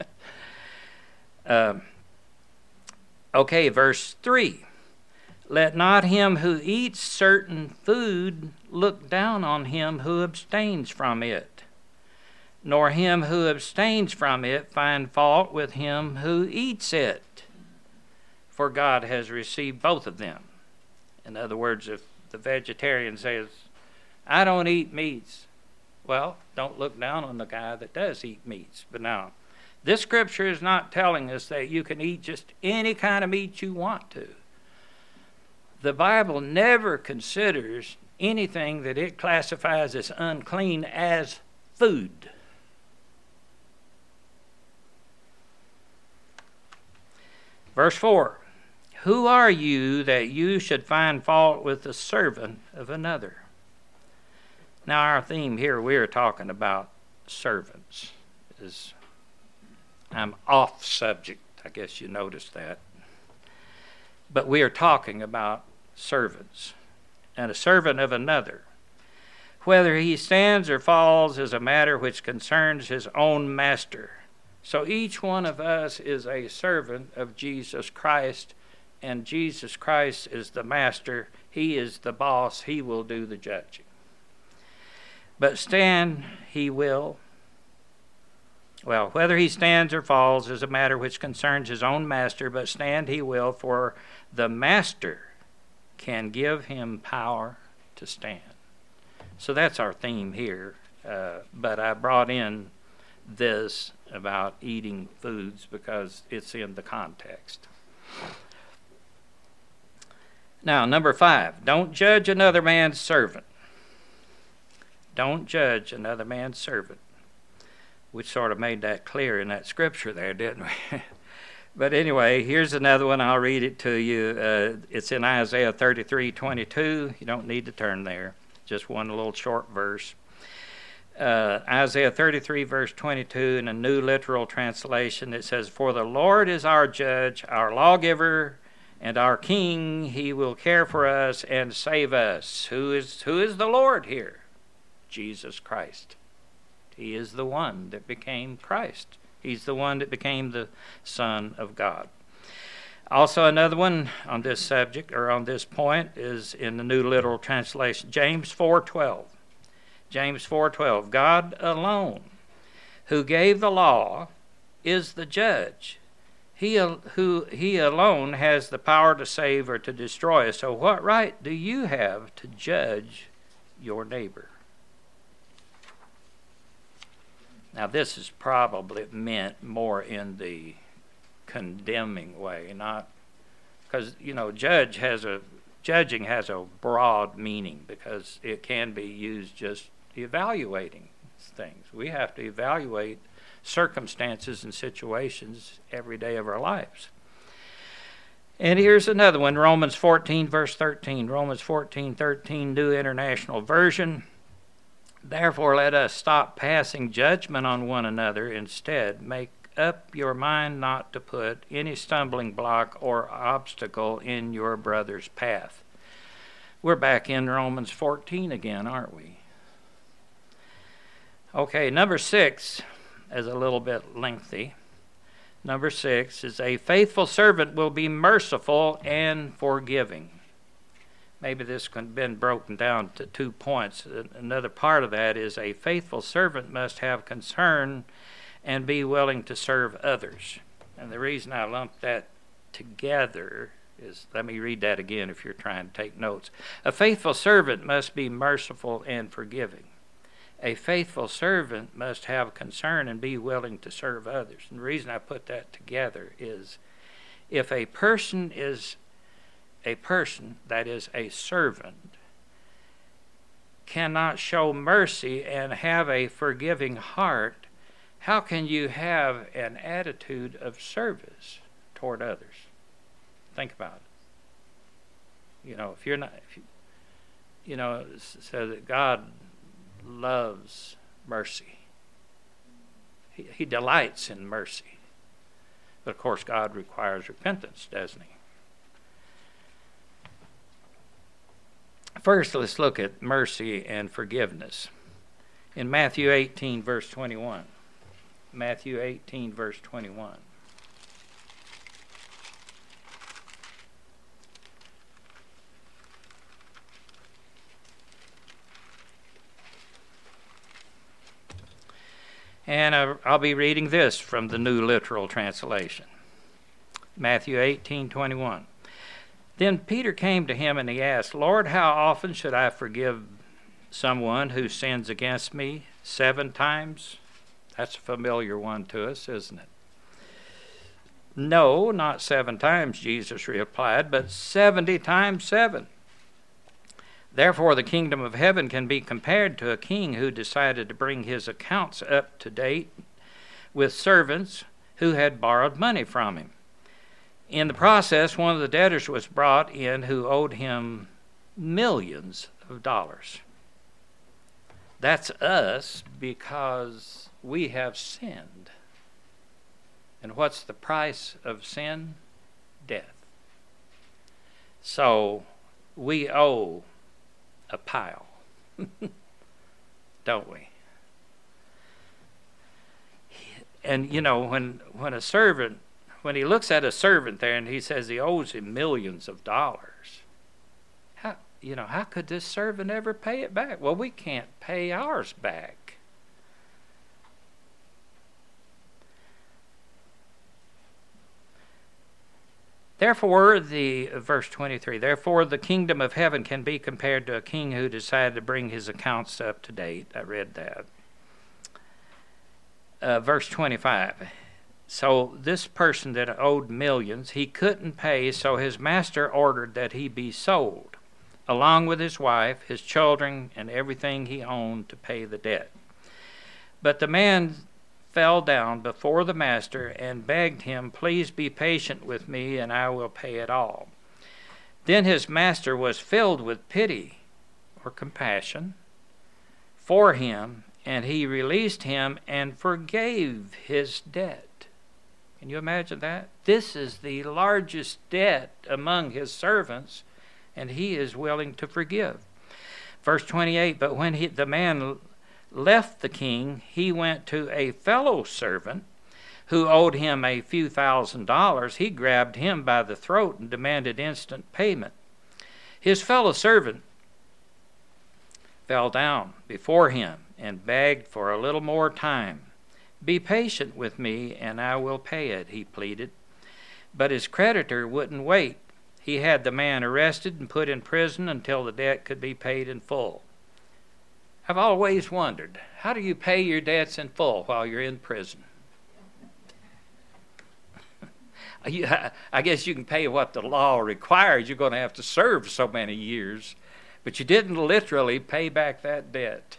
Okay, verse 3. Let not him who eats certain food look down on him who abstains from it, nor him who abstains from it find fault with him who eats it. For God has received both of them. In other words, if the vegetarian says, I don't eat meats, well, don't look down on the guy that does eat meats. But now, this scripture is not telling us that you can eat just any kind of meat you want to. The Bible never considers anything that it classifies as unclean as food. Verse 4. Who are you that you should find fault with the servant of another? Now, our theme here, we are talking about servants. I'm off subject. I guess you noticed that. But we are talking about servants. And a servant of another, whether he stands or falls, is a matter which concerns his own master. So each one of us is a servant of Jesus Christ, and Jesus Christ is the master. He is the boss. He will do the judging. But stand he will. Well, whether he stands or falls is a matter which concerns his own master, but stand he will, for the master can give him power to stand. So that's our theme here. But I brought in this about eating foods because it's in the context. Now, number 5, don't judge another man's servant. Don't judge another man's servant. We sort of made that clear in that scripture there, didn't we? But anyway, here's another one. I'll read it to you. It's in Isaiah 33:22. You don't need to turn there. Just one little short verse. Isaiah 33, verse 22, in a New Literal Translation, it says, For the Lord is our judge, our lawgiver, and our king. He will care for us and save us. Who is the Lord here? Jesus Christ. He is the one that became Christ. He's the one that became the Son of God. Also, another one on this subject, or on this point, is in the New Literal Translation, James 4:12. James 4:12. God alone, who gave the law, is the judge. He alone has the power to save or to destroy. So what right do you have to judge your neighbor? Now, this is probably meant more in the condemning way, not because, judging has a broad meaning, because it can be used just evaluating things. We have to evaluate circumstances and situations every day of our lives. And here's another one, Romans 14, verse 13. Romans 14:13, New International Version. Therefore, let us stop passing judgment on one another. Instead, make up your mind not to put any stumbling block or obstacle in your brother's path. We're back in Romans 14 again, aren't we? Okay, number 6 is a little bit lengthy. Number 6 is a faithful servant will be merciful and forgiving. Maybe this could have been broken down to 2 points. Another part of that is a faithful servant must have concern and be willing to serve others. And the reason I lumped that together is, let me read that again if you're trying to take notes. A faithful servant must be merciful and forgiving. A faithful servant must have concern and be willing to serve others. And the reason I put that together is, if a person that is a servant cannot show mercy and have a forgiving heart, how can you have an attitude of service toward others? Think about it. If you're not, so that God loves mercy. He delights in mercy. But of course, God requires repentance, doesn't he? First, let's look at mercy and forgiveness. In Matthew 18, verse 21. Matthew 18, verse 21. And I'll be reading this from the New Literal Translation. Matthew 18:21. Then Peter came to him and he asked, Lord, how often should I forgive someone who sins against me? 7 times? That's a familiar one to us, isn't it? No, not 7 times, Jesus replied, but 70 times 7. Therefore, the kingdom of heaven can be compared to a king who decided to bring his accounts up to date with servants who had borrowed money from him. In the process, one of the debtors was brought in who owed him millions of dollars. That's us because we have sinned. And what's the price of sin? Death. So we owe a pile, don't we? And when a servant, when he looks at a servant there and he says he owes him millions of dollars, how could this servant ever pay it back? Well, we can't pay ours back. Therefore, verse 23, therefore the kingdom of heaven can be compared to a king who decided to bring his accounts up to date. I read that. Verse 25, so this person that owed millions, he couldn't pay, so his master ordered that he be sold, along with his wife, his children, and everything he owned to pay the debt. But the man fell down before the master and begged him, please be patient with me and I will pay it all. Then his master was filled with pity or compassion for him, and he released him and forgave his debt. Can you imagine that? This is the largest debt among his servants, and he is willing to forgive. Verse 28, but when the man left the king, he went to a fellow servant who owed him a few $1,000s. He grabbed him by the throat and demanded instant payment. His fellow servant fell down before him and begged for a little more time. Be patient with me and I will pay it, he pleaded. But his creditor wouldn't wait. He had the man arrested and put in prison until the debt could be paid in full. I've always wondered, how do you pay your debts in full while you're in prison? I guess you can pay what the law requires. You're going to have to serve so many years. But you didn't literally pay back that debt.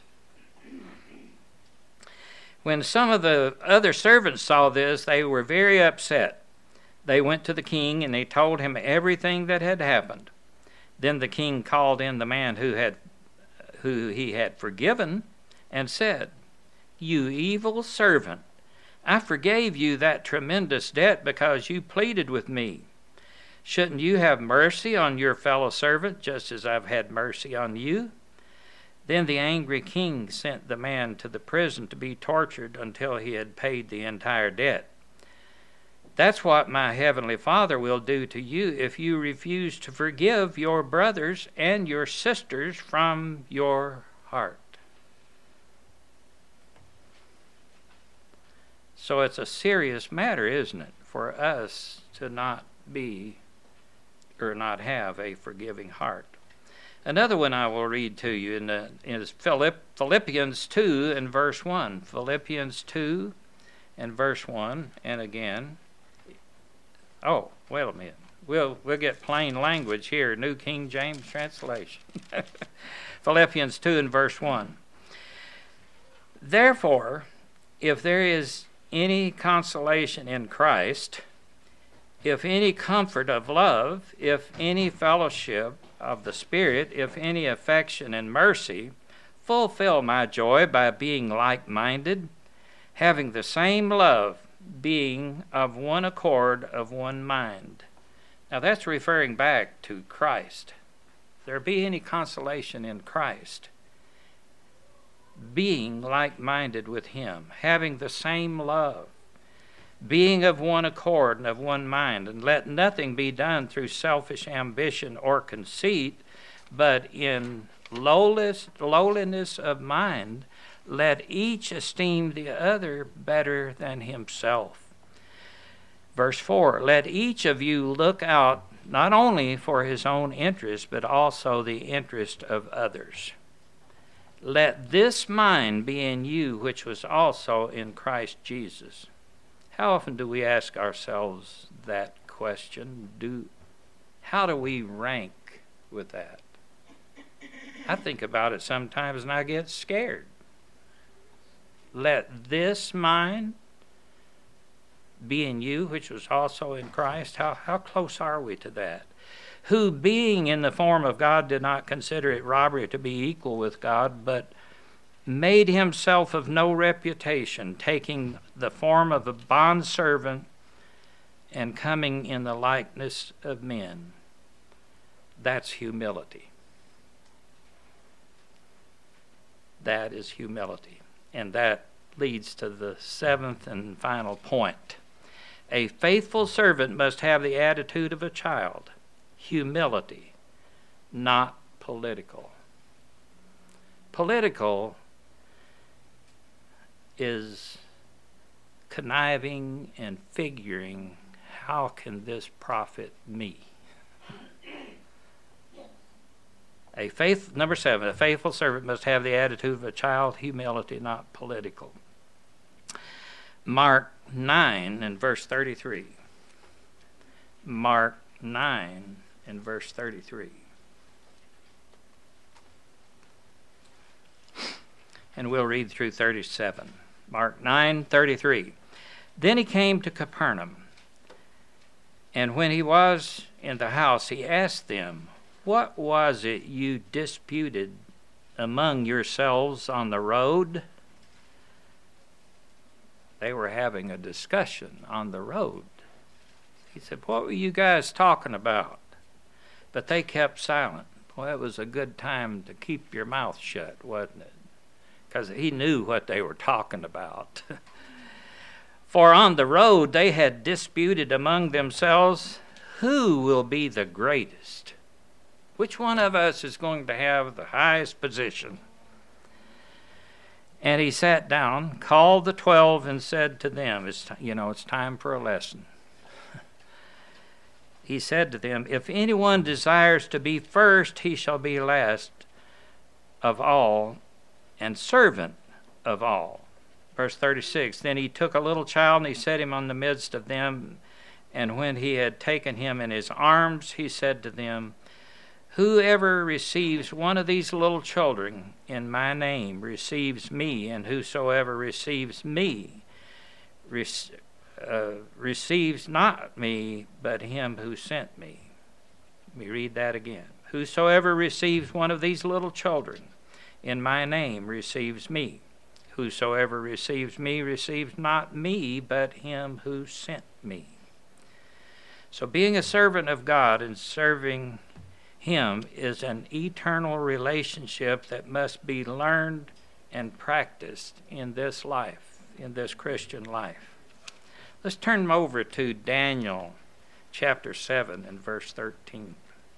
When some of the other servants saw this, they were very upset. They went to the king and they told him everything that had happened. Then the king called in the man who he had forgiven and said, you evil servant, I forgave you that tremendous debt because you pleaded with me. Shouldn't you have mercy on your fellow servant, just as I've had mercy on you?" Then the angry king sent the man to the prison to be tortured until he had paid the entire debt. That's what my heavenly Father will do to you if you refuse to forgive your brothers and your sisters from your heart. So it's a serious matter, isn't it, for us to not have a forgiving heart. Another one I will read to you is Philippians 2 and verse 1. Philippians 2 and verse 1, and again. Oh, wait a minute. We'll get plain language here, New King James Translation. Philippians 2 and verse 1. "Therefore, if there is any consolation in Christ, if any comfort of love, if any fellowship of the Spirit, if any affection and mercy, fulfill my joy by being like-minded, having the same love, being of one accord, of one mind." Now that's referring back to Christ. If there be any consolation in Christ, being like-minded with him, having the same love, being of one accord and of one mind, and let nothing be done through selfish ambition or conceit, but in lowliness of mind, let each esteem the other better than himself. Verse 4, "Let each of you look out not only for his own interest, but also the interest of others. Let this mind be in you, which was also in Christ Jesus." How often do we ask ourselves that question? How do we rank with that? I think about it sometimes and I get scared. Let this mind be in you, which was also in Christ. How close are we to that? "Who being in the form of God did not consider it robbery to be equal with God, but made himself of no reputation, taking the form of a bondservant and coming in the likeness of men." That's humility. That is humility. And that leads to the seventh and final point. A faithful servant must have the attitude of a child. Humility, not political. Political is conniving and figuring, how can this profit me? Number 7, a faithful servant must have the attitude of a child, humility, not political. Mark 9 and verse 33. Mark 9 and verse 33. And we'll read through 37. Mark 9:33. "Then he came to Capernaum, and when he was in the house, he asked them, 'What was it you disputed among yourselves on the road?'" They were having a discussion on the road. He said, "What were you guys talking about?" But they kept silent. Well, it was a good time to keep your mouth shut, wasn't it? Because he knew what they were talking about. "For on the road they had disputed among themselves, who will be the greatest? Which one of us is going to have the highest position?" And he sat down, called the 12, and said to them, it's time for a lesson. He said to them, "If anyone desires to be first, he shall be last of all and servant of all." Verse 36, "Then he took a little child and he set him on the midst of them. And when he had taken him in his arms, he said to them, 'Whoever receives one of these little children in my name receives me, and whosoever receives me receives not me, but him who sent me.'" Let me read that again. "Whosoever receives one of these little children in my name receives me. Whosoever receives me receives not me, but him who sent me." So being a servant of God and serving Him is an eternal relationship that must be learned and practiced in this life, in this Christian life. Let's turn over to Daniel chapter 7 and verse 13.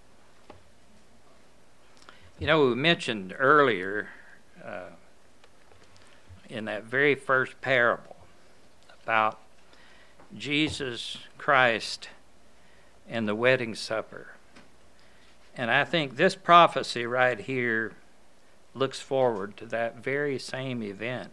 You know, we mentioned earlier in that very first parable about Jesus Christ and the wedding supper. And I think this prophecy right here looks forward to that very same event.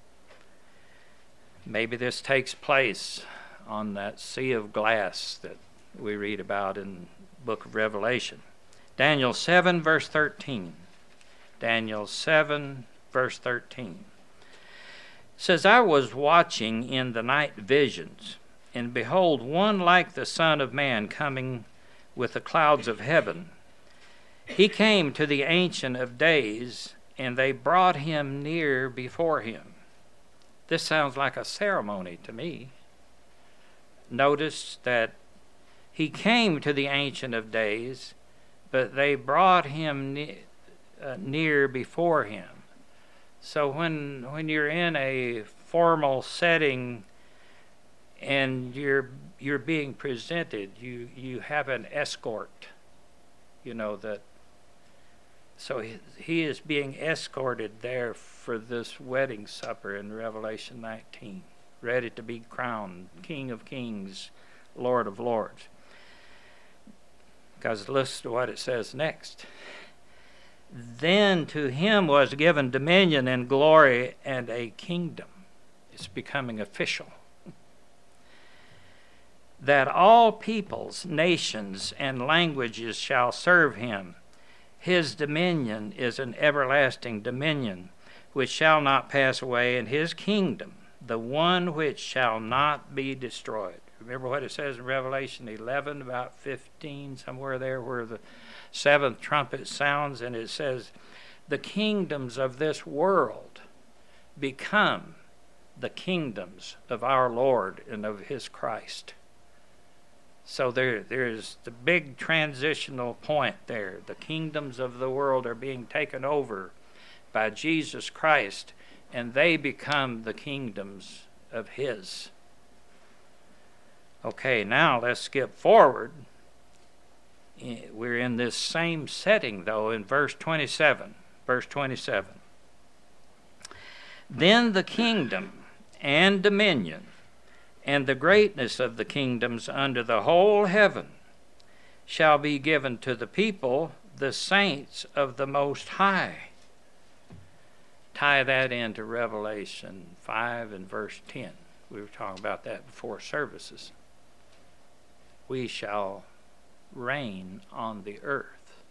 Maybe this takes place on that sea of glass that we read about in the book of Revelation. Daniel 7, verse 13. Daniel 7, verse 13. Says, I was watching in the night visions, and behold, one like the Son of Man coming with the clouds of heaven. He came to the Ancient of Days, and they brought him near before him. This sounds like a ceremony to me. Notice that he came to the Ancient of Days, but they brought him near before him. So when you're in a formal setting and you're being presented, you have an escort. You know that. So he is being escorted there for this wedding supper in Revelation 19, ready to be crowned King of Kings, Lord of Lords. Because listen to what it says next. Then to him was given dominion and glory and a kingdom. It's becoming official. That all peoples, nations, and languages shall serve him. His dominion is an everlasting dominion, which shall not pass away, and his kingdom, the one which shall not be destroyed. Remember what it says in Revelation 11, about 15, somewhere there, where the seventh trumpet sounds, and it says, the kingdoms of this world become the kingdoms of our Lord and of his Christ. So there's the big transitional point there. The kingdoms of the world are being taken over by Jesus Christ, and they become the kingdoms of his. Okay, now let's skip forward. We're in this same setting, though, in verse 27. Verse 27. Then the kingdom and dominion and the greatness of the kingdoms under the whole heaven shall be given to the people, the saints of the Most High. Tie that into Revelation 5 and verse 10. We were talking about that before services. We shall reign on the earth.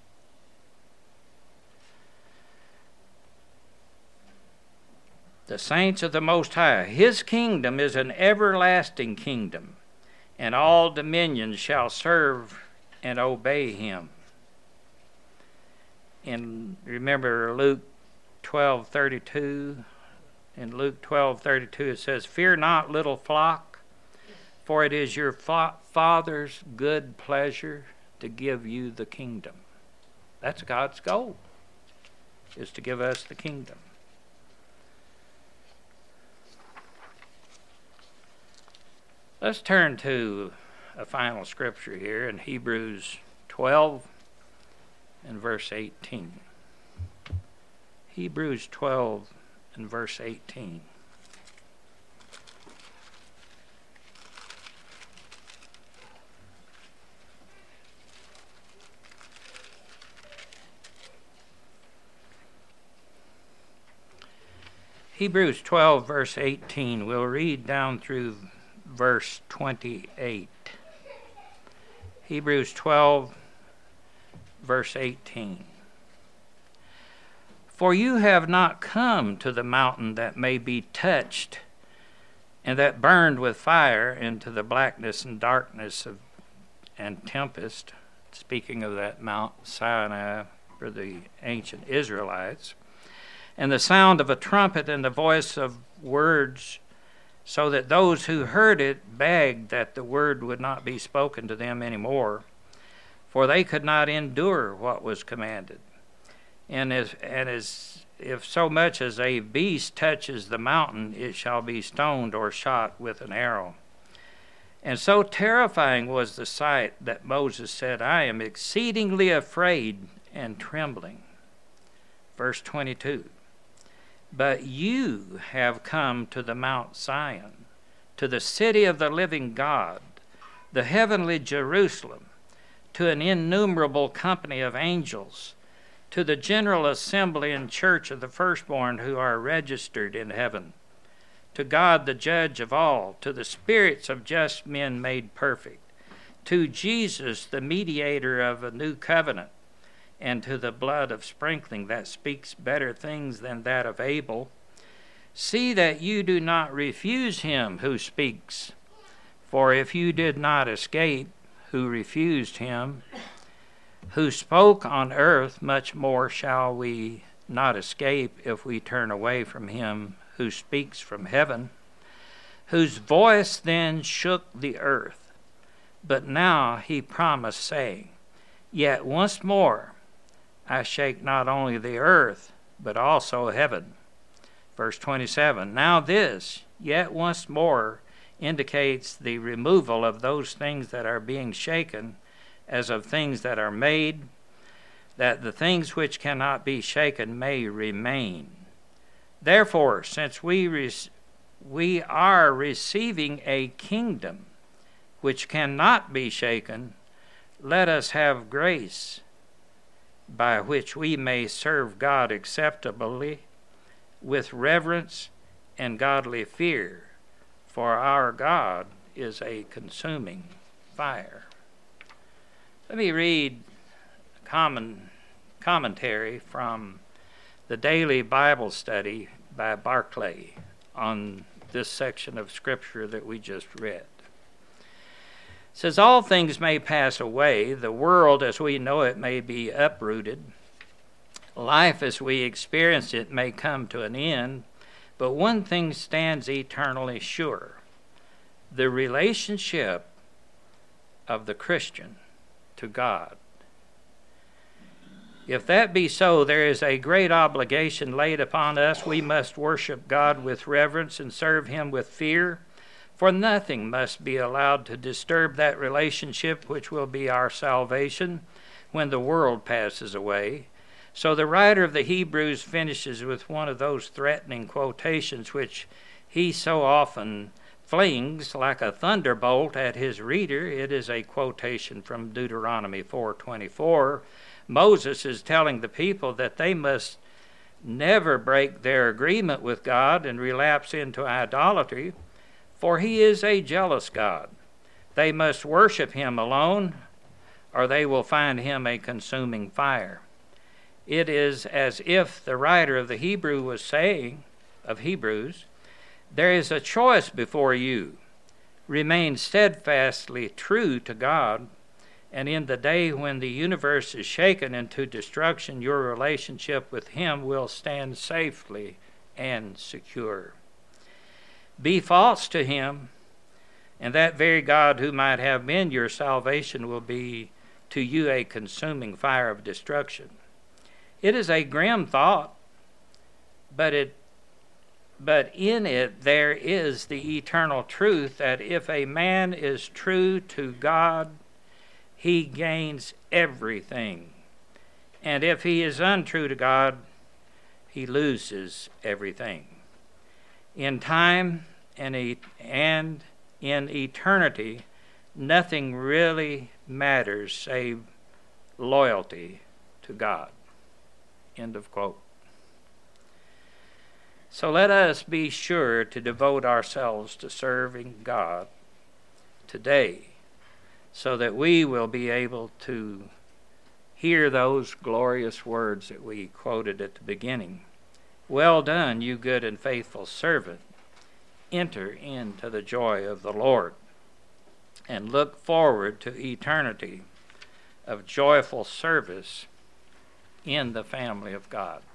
The saints of the Most High. His kingdom is an everlasting kingdom, and all dominions shall serve and obey him. And remember Luke 12:32. In Luke 12:32 it says, fear not, little flock, for it is your Father's good pleasure to give you the kingdom. That's God's goal, is to give us the kingdom. Let's turn to a final scripture here in Hebrews 12 and verse 18. Hebrews 12 and verse 18. Hebrews 12 verse 18. We'll read down through verse 28. Hebrews 12 verse 18. For you have not come to the mountain that may be touched and that burned with fire, into the blackness and darkness and tempest, speaking of that Mount Sinai for the ancient Israelites, and the sound of a trumpet and the voice of words so that those who heard it begged that the word would not be spoken to them any more, for they could not endure what was commanded. And if so much as a beast touches the mountain, it shall be stoned or shot with an arrow. And so terrifying was the sight that Moses said, I am exceedingly afraid and trembling. Verse 22. But you have come to the Mount Zion, to the city of the living God, the heavenly Jerusalem, to an innumerable company of angels, to the general assembly and church of the firstborn who are registered in heaven, to God the judge of all, to the spirits of just men made perfect, to Jesus the mediator of a new covenant, and to the blood of sprinkling that speaks better things than that of Abel. See that you do not refuse him who speaks, for if you did not escape who refused him, who spoke on earth, much more shall we not escape if we turn away from him who speaks from heaven, whose voice then shook the earth. But now he promised, saying, Yet once more I shake not only the earth, but also heaven. Verse 27, Now this, yet once more, indicates the removal of those things that are being shaken, as of things that are made, that the things which cannot be shaken may remain. Therefore, since we are receiving a kingdom which cannot be shaken, let us have grace by which we may serve God acceptably with reverence and godly fear, for our God is a consuming fire. Let me read a commentary from the Daily Bible Study by Barclay on this section of Scripture that we just read. It says, All things may pass away. The world as we know it may be uprooted. Life as we experience it may come to an end. But one thing stands eternally sure: the relationship of the Christian to God. If that be so, there is a great obligation laid upon us. We must worship God with reverence and serve him with fear, for nothing must be allowed to disturb that relationship which will be our salvation when the world passes away. So the writer of the Hebrews finishes with one of those threatening quotations which he so often flings like a thunderbolt at his reader. It is a quotation from Deuteronomy 4:24. Moses is telling the people that they must never break their agreement with God and relapse into idolatry, for he is a jealous God. They must worship him alone, or they will find him a consuming fire. It is as if the writer of the Hebrew was saying, of Hebrews, there is a choice before you. Remain steadfastly true to God, and in the day when the universe is shaken into destruction, your relationship with him will stand safely and secure. Be false to him, and that very God who might have been your salvation will be to you a consuming fire of destruction. It is a grim thought, but in it there is the eternal truth that if a man is true to God, he gains everything. And if he is untrue to God, he loses everything. In time and in eternity, nothing really matters save loyalty to God. End of quote. So let us be sure to devote ourselves to serving God today, so that we will be able to hear those glorious words that we quoted at the beginning. Well done, you good and faithful servant. Enter into the joy of the Lord, and look forward to eternity of joyful service in the family of God.